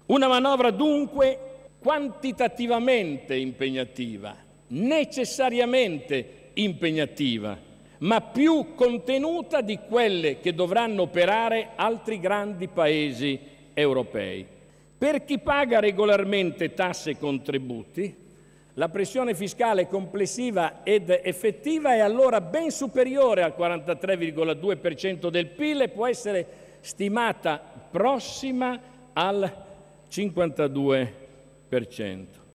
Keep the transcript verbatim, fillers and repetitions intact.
Una manovra dunque quantitativamente impegnativa, necessariamente impegnativa, ma più contenuta di quelle che dovranno operare altri grandi paesi europei. Per chi paga regolarmente tasse e contributi, la pressione fiscale complessiva ed effettiva è allora ben superiore al quarantatré virgola due per cento del P I L e può essere stimata prossima al cinquantadue per cento.